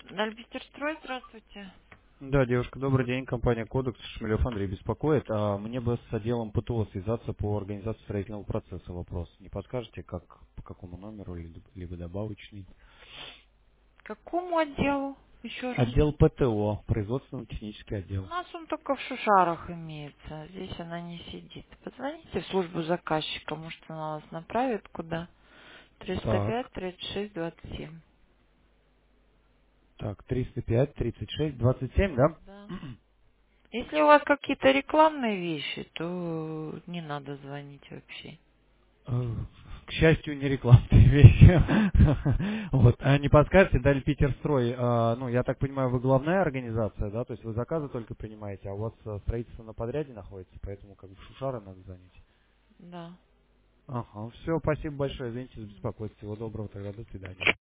Дальбистерстрой, здравствуйте. Да, девушка, добрый день. Компания «Кодекс», Шмелев Андрей беспокоит. Мне бы с отделом ПТО связаться по организации строительного процесса. Вопрос. Не подскажете, как, по какому номеру, либо добавочный? Какому отделу? Еще раз. Отдел ПТО, производственно-технический У отдел. нас он только в Шушарах имеется. Здесь она не сидит. Позвоните в службу заказчика, может она вас направит куда? Так, 305 36 27. 305, 36, 27, да? Да. Если у вас какие-то рекламные вещи, то не надо звонить вообще. К счастью, не рекламные вещи. Вот. А не подскажете, Даль Питерстрой, ну, я так понимаю, вы главная организация, да? То есть вы заказы только принимаете, а у вас строительство на подряде находится, поэтому как бы в Шушары надо звонить. Да. Ага, все, спасибо большое, извините за беспокойство. Всего доброго тогда, до свидания.